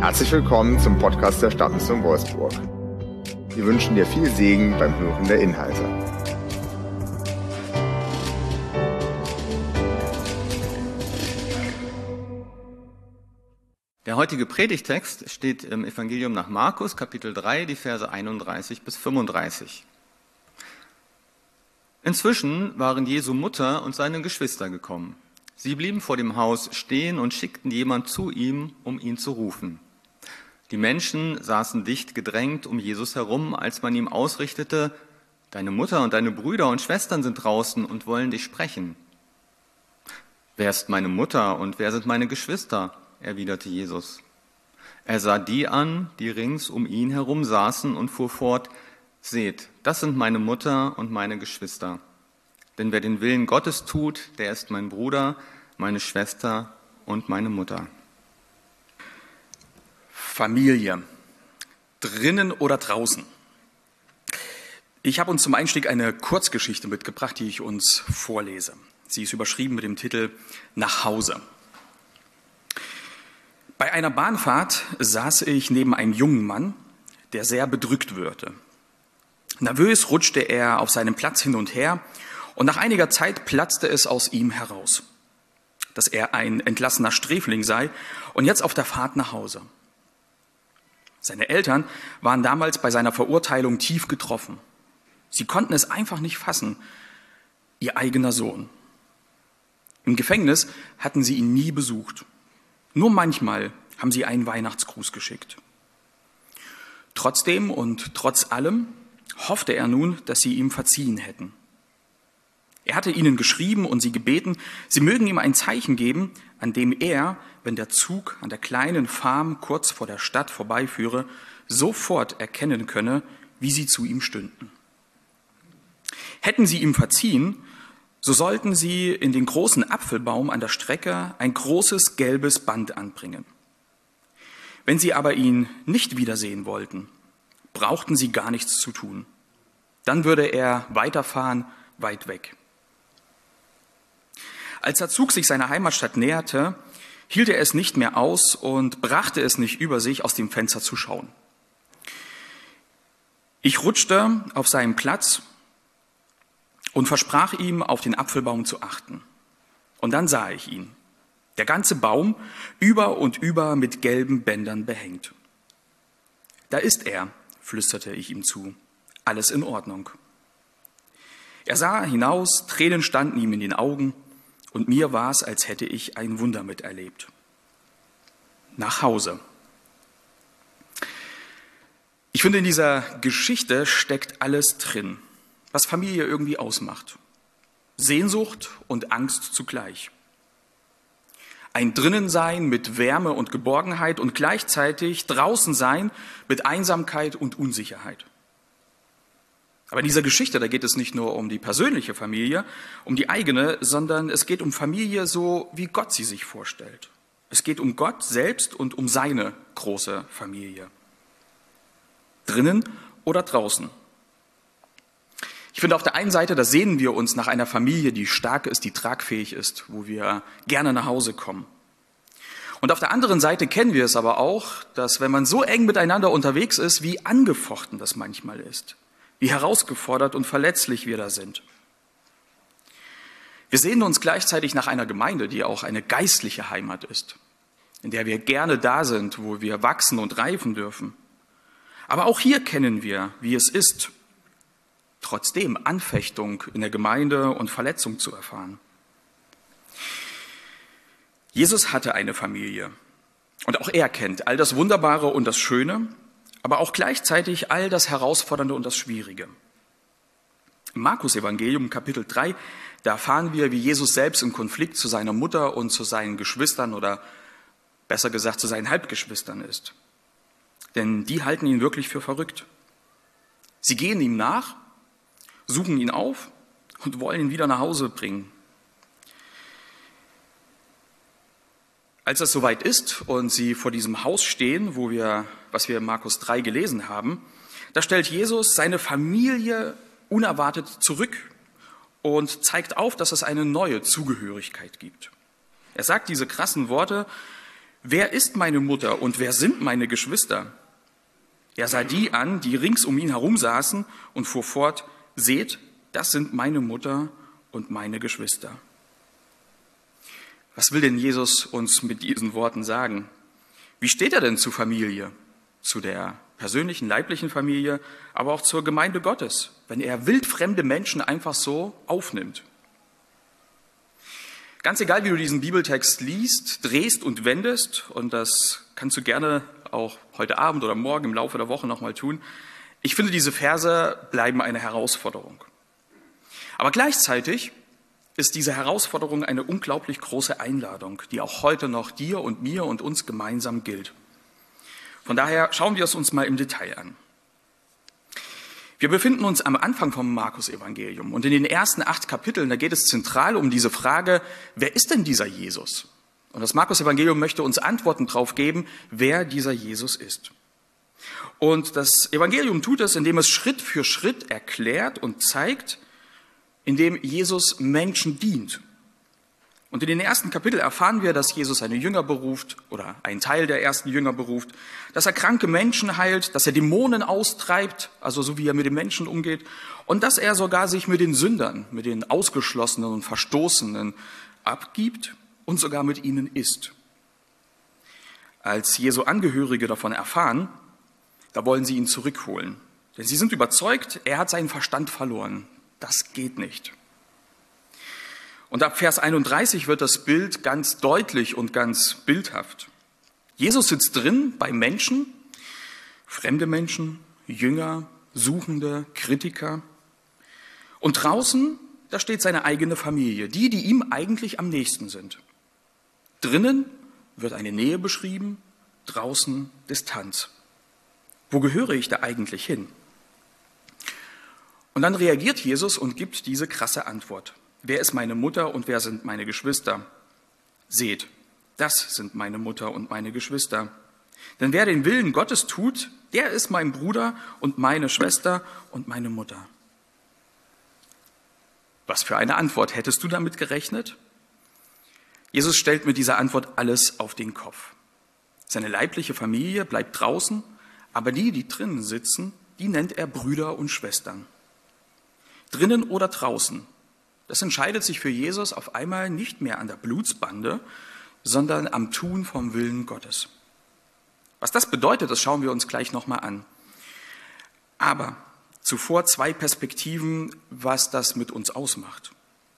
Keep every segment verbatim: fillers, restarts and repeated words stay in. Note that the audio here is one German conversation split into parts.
Herzlich willkommen zum Podcast der Stadtmission Wolfsburg. Wir wünschen dir viel Segen beim Hören der Inhalte. Der heutige Predigtext steht im Evangelium nach Markus, Kapitel drei, die Verse einunddreißig bis fünfunddreißig. Inzwischen waren Jesu Mutter und seine Geschwister gekommen. Sie blieben vor dem Haus stehen und schickten jemand zu ihm, um ihn zu rufen. Die Menschen saßen dicht gedrängt um Jesus herum, als man ihm ausrichtete: Deine Mutter und deine Brüder und Schwestern sind draußen und wollen dich sprechen. Wer ist meine Mutter und wer sind meine Geschwister? Erwiderte Jesus. Er sah die an, die rings um ihn herum saßen, und fuhr fort: Seht, das sind meine Mutter und meine Geschwister. Denn wer den Willen Gottes tut, der ist mein Bruder, meine Schwester und meine Mutter. Familie. Drinnen oder draußen? Ich habe uns zum Einstieg eine Kurzgeschichte mitgebracht, die ich uns vorlese. Sie ist überschrieben mit dem Titel Nach Hause. Bei einer Bahnfahrt saß ich neben einem jungen Mann, der sehr bedrückt wirkte. Nervös rutschte er auf seinem Platz hin und her, und nach einiger Zeit platzte es aus ihm heraus, dass er ein entlassener Sträfling sei und jetzt auf der Fahrt nach Hause. Seine Eltern waren damals bei seiner Verurteilung tief getroffen. Sie konnten es einfach nicht fassen, ihr eigener Sohn. Im Gefängnis hatten sie ihn nie besucht. Nur manchmal haben sie einen Weihnachtsgruß geschickt. Trotzdem und trotz allem hoffte er nun, dass sie ihm verziehen hätten. Er hatte ihnen geschrieben und sie gebeten, sie mögen ihm ein Zeichen geben, an dem er, wenn der Zug an der kleinen Farm kurz vor der Stadt vorbeiführe, sofort erkennen könne, wie sie zu ihm stünden. Hätten sie ihm verziehen, so sollten sie in den großen Apfelbaum an der Strecke ein großes gelbes Band anbringen. Wenn sie aber ihn nicht wiedersehen wollten, brauchten sie gar nichts zu tun. Dann würde er weiterfahren, weit weg. Als der Zug sich seiner Heimatstadt näherte, hielt er es nicht mehr aus und brachte es nicht über sich, aus dem Fenster zu schauen. Ich rutschte auf seinen Platz und versprach ihm, auf den Apfelbaum zu achten. Und dann sah ich ihn, der ganze Baum, über und über mit gelben Bändern behängt. Da ist er, flüsterte ich ihm zu, alles in Ordnung. Er sah hinaus, Tränen standen ihm in den Augen, und mir war es, als hätte ich ein Wunder miterlebt. Nach Hause. Ich finde, in dieser Geschichte steckt alles drin, was Familie irgendwie ausmacht. Sehnsucht und Angst zugleich. Ein Drinnensein mit Wärme und Geborgenheit und gleichzeitig Draußensein mit Einsamkeit und Unsicherheit. Aber in dieser Geschichte, da geht es nicht nur um die persönliche Familie, um die eigene, sondern es geht um Familie so, wie Gott sie sich vorstellt. Es geht um Gott selbst und um seine große Familie. Drinnen oder draußen? Ich finde, auf der einen Seite, da sehnen wir uns nach einer Familie, die stark ist, die tragfähig ist, wo wir gerne nach Hause kommen. Und auf der anderen Seite kennen wir es aber auch, dass wenn man so eng miteinander unterwegs ist, wie angefochten das manchmal ist. Wie herausgefordert und verletzlich wir da sind. Wir sehnen uns gleichzeitig nach einer Gemeinde, die auch eine geistliche Heimat ist, in der wir gerne da sind, wo wir wachsen und reifen dürfen. Aber auch hier kennen wir, wie es ist, trotzdem Anfechtung in der Gemeinde und Verletzung zu erfahren. Jesus hatte eine Familie und auch er kennt all das Wunderbare und das Schöne, aber auch gleichzeitig all das Herausfordernde und das Schwierige. Im Markus-Evangelium, Kapitel drei, da erfahren wir, wie Jesus selbst im Konflikt zu seiner Mutter und zu seinen Geschwistern oder besser gesagt zu seinen Halbgeschwistern ist. Denn die halten ihn wirklich für verrückt. Sie gehen ihm nach, suchen ihn auf und wollen ihn wieder nach Hause bringen. Als es soweit ist und sie vor diesem Haus stehen, wo wir, was wir in Markus drei gelesen haben, da stellt Jesus seine Familie unerwartet zurück und zeigt auf, dass es eine neue Zugehörigkeit gibt. Er sagt diese krassen Worte: wer ist meine Mutter und wer sind meine Geschwister? Er sah die an, die rings um ihn herum saßen und fuhr fort, seht, das sind meine Mutter und meine Geschwister. Was will denn Jesus uns mit diesen Worten sagen? Wie steht er denn zur Familie? Zu der persönlichen, leiblichen Familie, aber auch zur Gemeinde Gottes, wenn er wildfremde Menschen einfach so aufnimmt? Ganz egal, wie du diesen Bibeltext liest, drehst und wendest, und das kannst du gerne auch heute Abend oder morgen im Laufe der Woche nochmal tun, ich finde, diese Verse bleiben eine Herausforderung. Aber gleichzeitig ist diese Herausforderung eine unglaublich große Einladung, die auch heute noch dir und mir und uns gemeinsam gilt. Von daher schauen wir es uns mal im Detail an. Wir befinden uns am Anfang vom Markus-Evangelium und in den ersten acht Kapiteln, da geht es zentral um diese Frage, wer ist denn dieser Jesus? Und das Markus-Evangelium möchte uns Antworten darauf geben, wer dieser Jesus ist. Und das Evangelium tut es, indem es Schritt für Schritt erklärt und zeigt, indem Jesus Menschen dient. Und in den ersten Kapiteln erfahren wir, dass Jesus seine Jünger beruft oder einen Teil der ersten Jünger beruft, dass er kranke Menschen heilt, dass er Dämonen austreibt, also so wie er mit den Menschen umgeht, und dass er sogar sich mit den Sündern, mit den Ausgeschlossenen und Verstoßenen abgibt und sogar mit ihnen isst. Als Jesu Angehörige davon erfahren, da wollen sie ihn zurückholen. Denn sie sind überzeugt, er hat seinen Verstand verloren. Das geht nicht. Und ab Vers einunddreißig wird das Bild ganz deutlich und ganz bildhaft. Jesus sitzt drin bei Menschen, fremde Menschen, Jünger, Suchende, Kritiker. Und draußen, da steht seine eigene Familie, die, die ihm eigentlich am nächsten sind. Drinnen wird eine Nähe beschrieben, draußen Distanz. Wo gehöre ich da eigentlich hin? Und dann reagiert Jesus und gibt diese krasse Antwort. Wer ist meine Mutter und wer sind meine Geschwister? Seht, das sind meine Mutter und meine Geschwister. Denn wer den Willen Gottes tut, der ist mein Bruder und meine Schwester und meine Mutter. Was für eine Antwort. Hättest du damit gerechnet? Jesus stellt mit dieser Antwort alles auf den Kopf. Seine leibliche Familie bleibt draußen, aber die, die drinnen sitzen, die nennt er Brüder und Schwestern. Drinnen oder draußen, das entscheidet sich für Jesus auf einmal nicht mehr an der Blutsbande, sondern am Tun vom Willen Gottes. Was das bedeutet, das schauen wir uns gleich nochmal an. Aber zuvor zwei Perspektiven, was das mit uns ausmacht.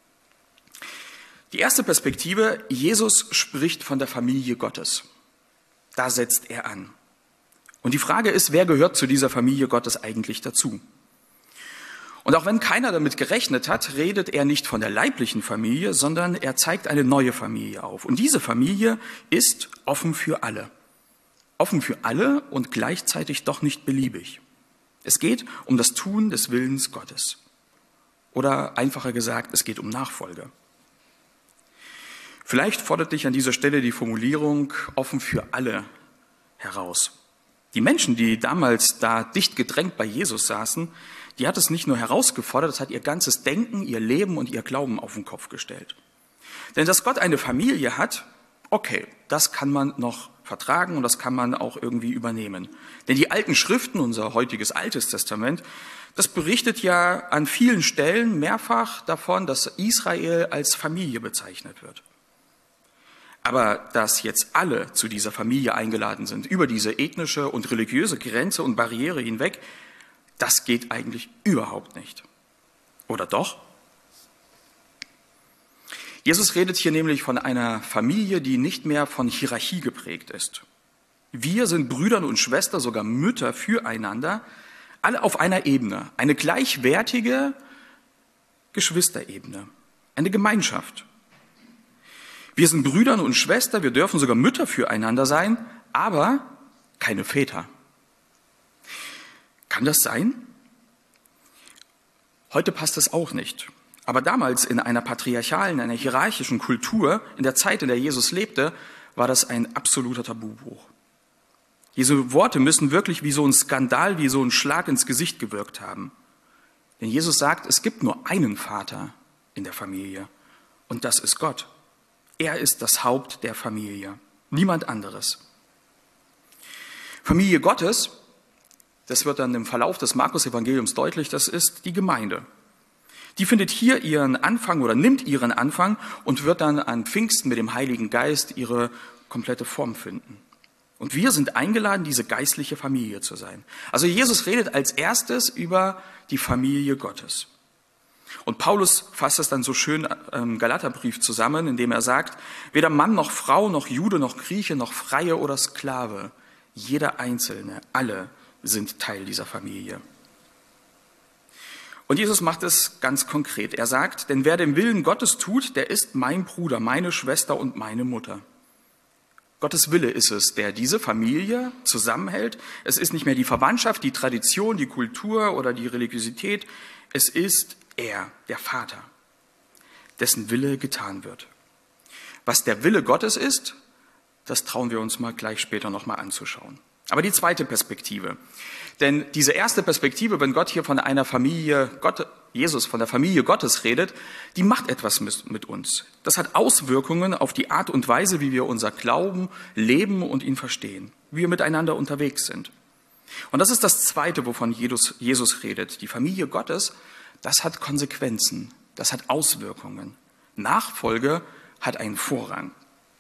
Die erste Perspektive, Jesus spricht von der Familie Gottes. Da setzt er an. Und die Frage ist, wer gehört zu dieser Familie Gottes eigentlich dazu? Und auch wenn keiner damit gerechnet hat, redet er nicht von der leiblichen Familie, sondern er zeigt eine neue Familie auf. Und diese Familie ist offen für alle. Offen für alle und gleichzeitig doch nicht beliebig. Es geht um das Tun des Willens Gottes. Oder einfacher gesagt, es geht um Nachfolge. Vielleicht fordert dich an dieser Stelle die Formulierung offen für alle heraus. Die Menschen, die damals da dicht gedrängt bei Jesus saßen, die hat es nicht nur herausgefordert, es hat ihr ganzes Denken, ihr Leben und ihr Glauben auf den Kopf gestellt. Denn dass Gott eine Familie hat, okay, das kann man noch vertragen und das kann man auch irgendwie übernehmen. Denn die alten Schriften, unser heutiges Altes Testament, das berichtet ja an vielen Stellen mehrfach davon, dass Israel als Familie bezeichnet wird. Aber dass jetzt alle zu dieser Familie eingeladen sind, über diese ethnische und religiöse Grenze und Barriere hinweg, das geht eigentlich überhaupt nicht. Oder doch? Jesus redet hier nämlich von einer Familie, die nicht mehr von Hierarchie geprägt ist. Wir sind Brüder und Schwestern, sogar Mütter füreinander, alle auf einer Ebene, eine gleichwertige Geschwisterebene, eine Gemeinschaft. Wir sind Brüder und Schwestern, wir dürfen sogar Mütter füreinander sein, aber keine Väter. Kann das sein? Heute passt es auch nicht. Aber damals in einer patriarchalen, einer hierarchischen Kultur, in der Zeit, in der Jesus lebte, war das ein absoluter Tabubruch. Diese Worte müssen wirklich wie so ein Skandal, wie so ein Schlag ins Gesicht gewirkt haben. Denn Jesus sagt, es gibt nur einen Vater in der Familie und das ist Gott. Er ist das Haupt der Familie. Niemand anderes. Familie Gottes, das wird dann im Verlauf des Markus-Evangeliums deutlich, das ist die Gemeinde. Die findet hier ihren Anfang oder nimmt ihren Anfang und wird dann an Pfingsten mit dem Heiligen Geist ihre komplette Form finden. Und wir sind eingeladen, diese geistliche Familie zu sein. Also Jesus redet als erstes über die Familie Gottes. Und Paulus fasst es dann so schön im Galaterbrief zusammen, indem er sagt, weder Mann noch Frau, noch Jude, noch Grieche, noch Freie oder Sklave, jeder Einzelne, alle sind Teil dieser Familie. Und Jesus macht es ganz konkret. Er sagt, denn wer den Willen Gottes tut, der ist mein Bruder, meine Schwester und meine Mutter. Gottes Wille ist es, der diese Familie zusammenhält. Es ist nicht mehr die Verwandtschaft, die Tradition, die Kultur oder die Religiosität. Es ist er, der Vater, dessen Wille getan wird. Was der Wille Gottes ist, das trauen wir uns mal gleich später nochmal anzuschauen. Aber die zweite Perspektive. Denn diese erste Perspektive, wenn Gott hier von einer Familie, Gott, Jesus von der Familie Gottes redet, die macht etwas mit uns. Das hat Auswirkungen auf die Art und Weise, wie wir unser Glauben leben und ihn verstehen, wie wir miteinander unterwegs sind. Und das ist das Zweite, wovon Jesus, Jesus redet. Die Familie Gottes, das hat Konsequenzen, das hat Auswirkungen. Nachfolge hat einen Vorrang.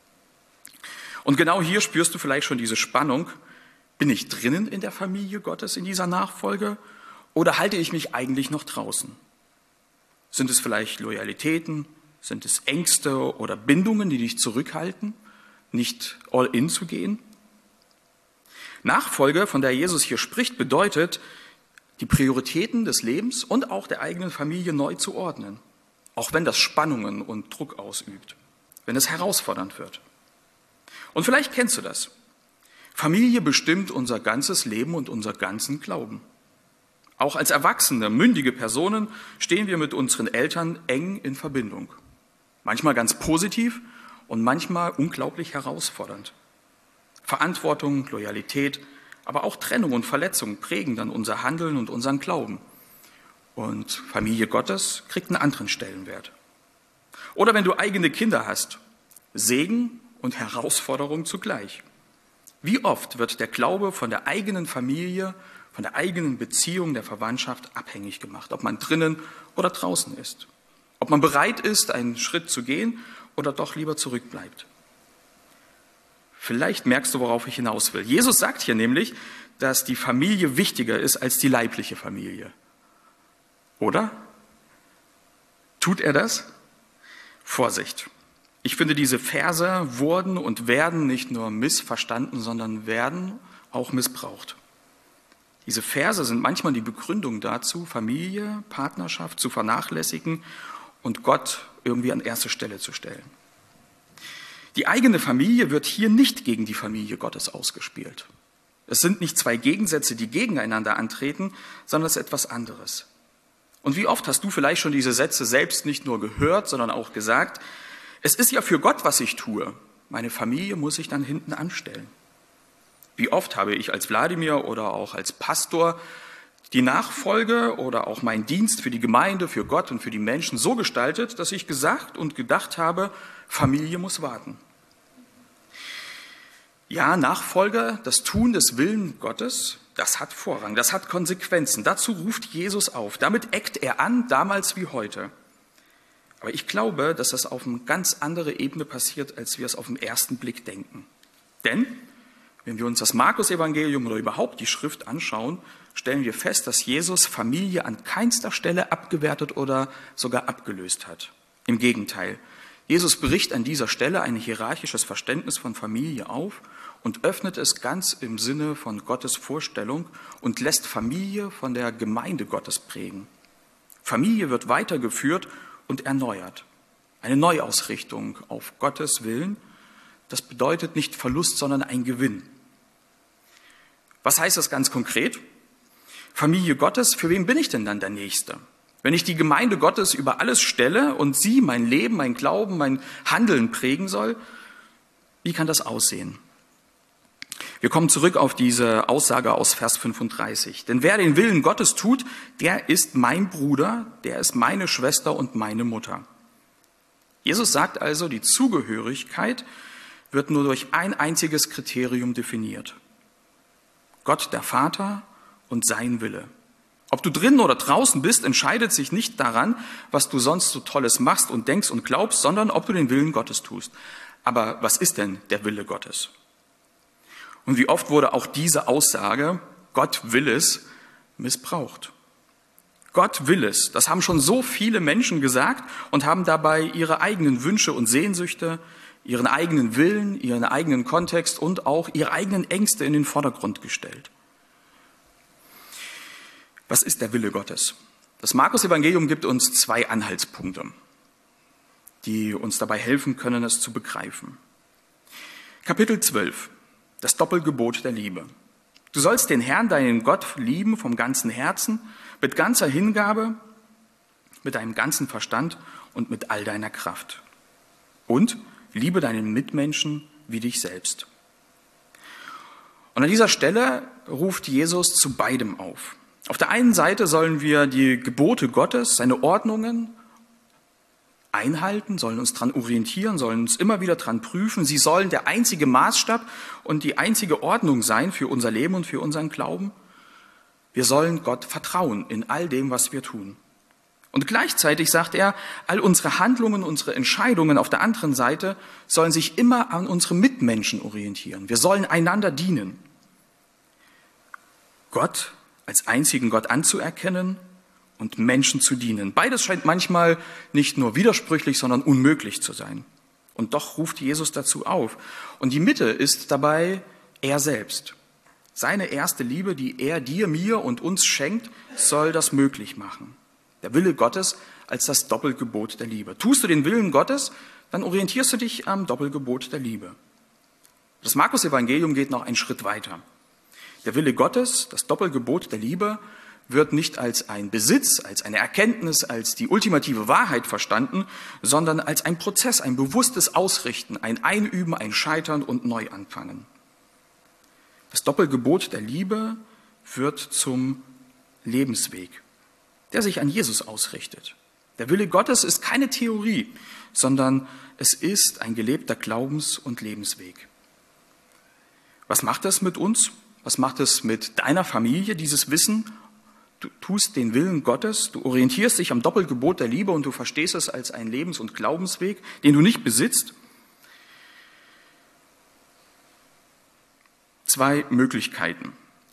Und genau hier spürst du vielleicht schon diese Spannung. Bin ich drinnen in der Familie Gottes, in dieser Nachfolge, oder halte ich mich eigentlich noch draußen? Sind es vielleicht Loyalitäten, sind es Ängste oder Bindungen, die dich zurückhalten, nicht all in zu gehen? Nachfolge, von der Jesus hier spricht, bedeutet, die Prioritäten des Lebens und auch der eigenen Familie neu zu ordnen, auch wenn das Spannungen und Druck ausübt, wenn es herausfordernd wird. Und vielleicht kennst du das. Familie bestimmt unser ganzes Leben und unser ganzen Glauben. Auch als erwachsene, mündige Personen stehen wir mit unseren Eltern eng in Verbindung. Manchmal ganz positiv und manchmal unglaublich herausfordernd. Verantwortung, Loyalität, aber auch Trennung und Verletzung prägen dann unser Handeln und unseren Glauben. Und Familie Gottes kriegt einen anderen Stellenwert. Oder wenn du eigene Kinder hast, Segen und Herausforderung zugleich. Wie oft wird der Glaube von der eigenen Familie, von der eigenen Beziehung, der Verwandtschaft abhängig gemacht, ob man drinnen oder draußen ist, ob man bereit ist, einen Schritt zu gehen oder doch lieber zurückbleibt. Vielleicht merkst du, worauf ich hinaus will. Jesus sagt hier nämlich, dass die Familie wichtiger ist als die leibliche Familie. Oder? Tut er das? Vorsicht! Ich finde, diese Verse wurden und werden nicht nur missverstanden, sondern werden auch missbraucht. Diese Verse sind manchmal die Begründung dazu, Familie, Partnerschaft zu vernachlässigen und Gott irgendwie an erste Stelle zu stellen. Die eigene Familie wird hier nicht gegen die Familie Gottes ausgespielt. Es sind nicht zwei Gegensätze, die gegeneinander antreten, sondern es ist etwas anderes. Und wie oft hast du vielleicht schon diese Sätze selbst nicht nur gehört, sondern auch gesagt: Es ist ja für Gott, was ich tue. Meine Familie muss ich dann hinten anstellen. Wie oft habe ich als Wladimir oder auch als Pastor die Nachfolge oder auch meinen Dienst für die Gemeinde, für Gott und für die Menschen so gestaltet, dass ich gesagt und gedacht habe, Familie muss warten. Ja, Nachfolge, das Tun des Willens Gottes, das hat Vorrang, das hat Konsequenzen. Dazu ruft Jesus auf. Damit eckt er an, damals wie heute. Aber ich glaube, dass das auf eine ganz andere Ebene passiert, als wir es auf den ersten Blick denken. Denn, wenn wir uns das Markus-Evangelium oder überhaupt die Schrift anschauen, stellen wir fest, dass Jesus Familie an keinster Stelle abgewertet oder sogar abgelöst hat. Im Gegenteil, Jesus bricht an dieser Stelle ein hierarchisches Verständnis von Familie auf und öffnet es ganz im Sinne von Gottes Vorstellung und lässt Familie von der Gemeinde Gottes prägen. Familie wird weitergeführt und erneuert. Eine Neuausrichtung auf Gottes Willen, das bedeutet nicht Verlust, sondern ein Gewinn. Was heißt das ganz konkret? Familie Gottes, für wen bin ich denn dann der Nächste? Wenn ich die Gemeinde Gottes über alles stelle und sie mein Leben, mein Glauben, mein Handeln prägen soll, wie kann das aussehen? Wir kommen zurück auf diese Aussage aus Vers fünfunddreißig. Denn wer den Willen Gottes tut, der ist mein Bruder, der ist meine Schwester und meine Mutter. Jesus sagt also, die Zugehörigkeit wird nur durch ein einziges Kriterium definiert. Gott, der Vater und sein Wille. Ob du drinnen oder draußen bist, entscheidet sich nicht daran, was du sonst so Tolles machst und denkst und glaubst, sondern ob du den Willen Gottes tust. Aber was ist denn der Wille Gottes? Und wie oft wurde auch diese Aussage, Gott will es, missbraucht. Gott will es, das haben schon so viele Menschen gesagt und haben dabei ihre eigenen Wünsche und Sehnsüchte, ihren eigenen Willen, ihren eigenen Kontext und auch ihre eigenen Ängste in den Vordergrund gestellt. Was ist der Wille Gottes? Das Markus-Evangelium gibt uns zwei Anhaltspunkte, die uns dabei helfen können, es zu begreifen. Kapitel zwölf, das Doppelgebot der Liebe. Du sollst den Herrn, deinen Gott, lieben vom ganzen Herzen, mit ganzer Hingabe, mit deinem ganzen Verstand und mit all deiner Kraft. Und liebe deinen Mitmenschen wie dich selbst. Und an dieser Stelle ruft Jesus zu beidem auf. Auf der einen Seite sollen wir die Gebote Gottes, seine Ordnungen einhalten, sollen uns daran orientieren, sollen uns immer wieder daran prüfen. Sie sollen der einzige Maßstab und die einzige Ordnung sein für unser Leben und für unseren Glauben. Wir sollen Gott vertrauen in all dem, was wir tun. Und gleichzeitig sagt er, all unsere Handlungen, unsere Entscheidungen auf der anderen Seite sollen sich immer an unsere Mitmenschen orientieren. Wir sollen einander dienen. Gott als einzigen Gott anzuerkennen und Menschen zu dienen. Beides scheint manchmal nicht nur widersprüchlich, sondern unmöglich zu sein. Und doch ruft Jesus dazu auf. Und die Mitte ist dabei er selbst. Seine erste Liebe, die er dir, mir und uns schenkt, soll das möglich machen. Der Wille Gottes als das Doppelgebot der Liebe. Tust du den Willen Gottes, dann orientierst du dich am Doppelgebot der Liebe. Das Markus-Evangelium geht noch einen Schritt weiter. Der Wille Gottes, das Doppelgebot der Liebe, wird nicht als ein Besitz, als eine Erkenntnis, als die ultimative Wahrheit verstanden, sondern als ein Prozess, ein bewusstes Ausrichten, ein Einüben, ein Scheitern und Neuanfangen. Das Doppelgebot der Liebe wird zum Lebensweg, der sich an Jesus ausrichtet. Der Wille Gottes ist keine Theorie, sondern es ist ein gelebter Glaubens- und Lebensweg. Was macht das mit uns? Was macht es mit deiner Familie, dieses Wissen? Du tust den Willen Gottes, du orientierst dich am Doppelgebot der Liebe und du verstehst es als einen Lebens- und Glaubensweg, den du nicht besitzt. Zwei Möglichkeiten.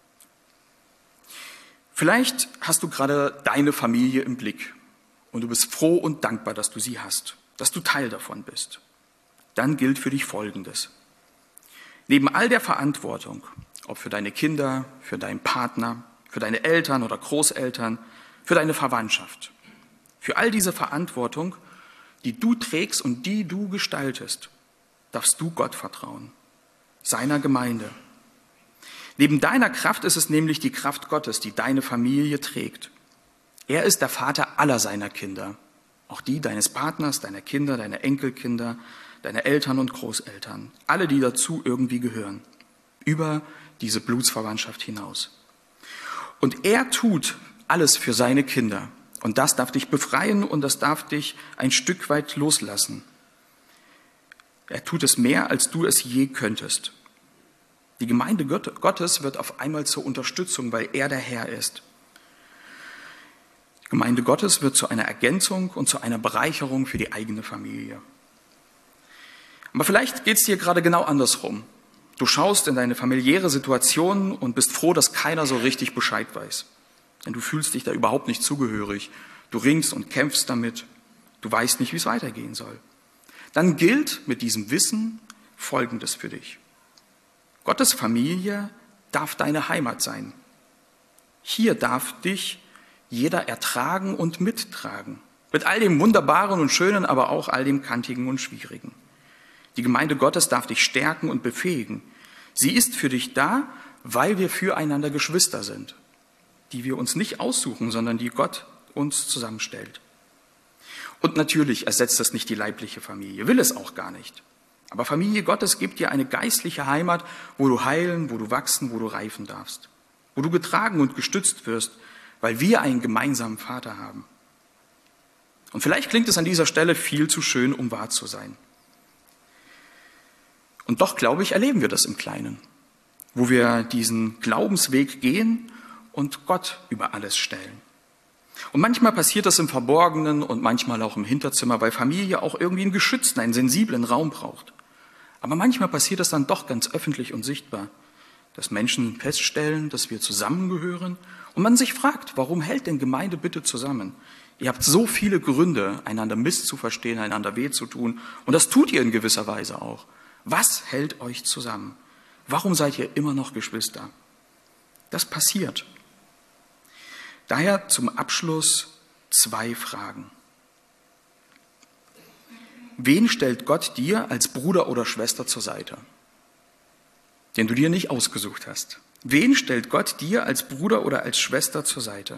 Vielleicht hast du gerade deine Familie im Blick und du bist froh und dankbar, dass du sie hast, dass du Teil davon bist. Dann gilt für dich Folgendes. Neben all der Verantwortung, ob für deine Kinder, für deinen Partner, für deine Eltern oder Großeltern, für deine Verwandtschaft, für all diese Verantwortung, die du trägst und die du gestaltest, darfst du Gott vertrauen, seiner Gemeinde. Neben deiner Kraft ist es nämlich die Kraft Gottes, die deine Familie trägt. Er ist der Vater aller seiner Kinder, auch die deines Partners, deiner Kinder, deiner Enkelkinder, deiner Eltern und Großeltern, alle, die dazu irgendwie gehören, über diese Blutsverwandtschaft hinaus. Und er tut alles für seine Kinder. Und das darf dich befreien und das darf dich ein Stück weit loslassen. Er tut es mehr, als du es je könntest. Die Gemeinde Gottes wird auf einmal zur Unterstützung, weil er der Herr ist. Die Gemeinde Gottes wird zu einer Ergänzung und zu einer Bereicherung für die eigene Familie. Aber vielleicht geht es dir gerade genau andersrum. Du schaust in deine familiäre Situation und bist froh, dass keiner so richtig Bescheid weiß. Denn du fühlst dich da überhaupt nicht zugehörig. Du ringst und kämpfst damit. Du weißt nicht, wie es weitergehen soll. Dann gilt mit diesem Wissen Folgendes für dich. Gottes Familie darf deine Heimat sein. Hier darf dich jeder ertragen und mittragen. Mit all dem Wunderbaren und Schönen, aber auch all dem Kantigen und Schwierigen. Die Gemeinde Gottes darf dich stärken und befähigen. Sie ist für dich da, weil wir füreinander Geschwister sind, die wir uns nicht aussuchen, sondern die Gott uns zusammenstellt. Und natürlich ersetzt das nicht die leibliche Familie, will es auch gar nicht. Aber Familie Gottes gibt dir eine geistliche Heimat, wo du heilen, wo du wachsen, wo du reifen darfst. Wo du getragen und gestützt wirst, weil wir einen gemeinsamen Vater haben. Und vielleicht klingt es an dieser Stelle viel zu schön, um wahr zu sein. Und doch, glaube ich, erleben wir das im Kleinen, wo wir diesen Glaubensweg gehen und Gott über alles stellen. Und manchmal passiert das im Verborgenen und manchmal auch im Hinterzimmer, weil Familie auch irgendwie einen geschützten, einen sensiblen Raum braucht. Aber manchmal passiert das dann doch ganz öffentlich und sichtbar, dass Menschen feststellen, dass wir zusammengehören und man sich fragt, warum hält denn Gemeinde bitte zusammen? Ihr habt so viele Gründe, einander misszuverstehen, einander weh zu tun und das tut ihr in gewisser Weise auch. Was hält euch zusammen? Warum seid ihr immer noch Geschwister? Das passiert. Daher zum Abschluss zwei Fragen. Wen stellt Gott dir als Bruder oder Schwester zur Seite, den du dir nicht ausgesucht hast? Wen stellt Gott dir als Bruder oder als Schwester zur Seite?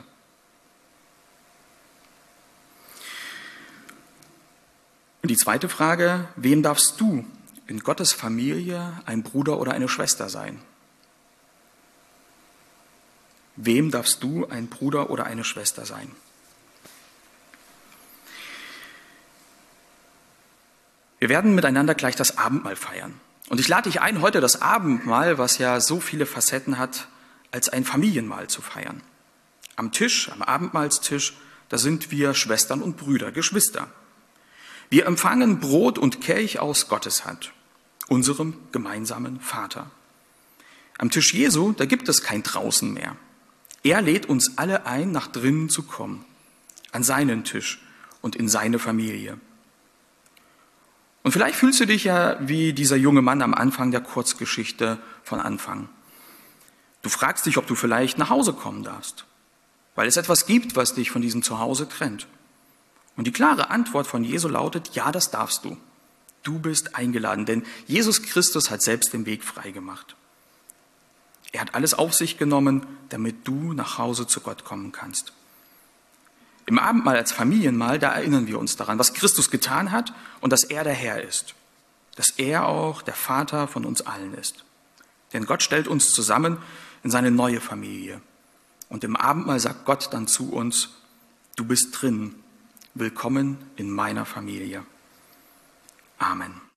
Und die zweite Frage, wem darfst du in Gottes Familie ein Bruder oder eine Schwester sein? Wem darfst du ein Bruder oder eine Schwester sein? Wir werden miteinander gleich das Abendmahl feiern. Und ich lade dich ein, heute das Abendmahl, was ja so viele Facetten hat, als ein Familienmahl zu feiern. Am Tisch, am Abendmahlstisch, da sind wir Schwestern und Brüder, Geschwister. Wir empfangen Brot und Kelch aus Gottes Hand, unserem gemeinsamen Vater. Am Tisch Jesu, da gibt es kein Draußen mehr. Er lädt uns alle ein, nach drinnen zu kommen, an seinen Tisch und in seine Familie. Und vielleicht fühlst du dich ja wie dieser junge Mann am Anfang der Kurzgeschichte von Anfang. Du fragst dich, ob du vielleicht nach Hause kommen darfst, weil es etwas gibt, was dich von diesem Zuhause trennt. Und die klare Antwort von Jesu lautet, ja, das darfst du. Du bist eingeladen, denn Jesus Christus hat selbst den Weg freigemacht. Er hat alles auf sich genommen, damit du nach Hause zu Gott kommen kannst. Im Abendmahl als Familienmahl, da erinnern wir uns daran, was Christus getan hat und dass er der Herr ist. Dass er auch der Vater von uns allen ist. Denn Gott stellt uns zusammen in seine neue Familie. Und im Abendmahl sagt Gott dann zu uns, du bist drin, willkommen in meiner Familie. Amen.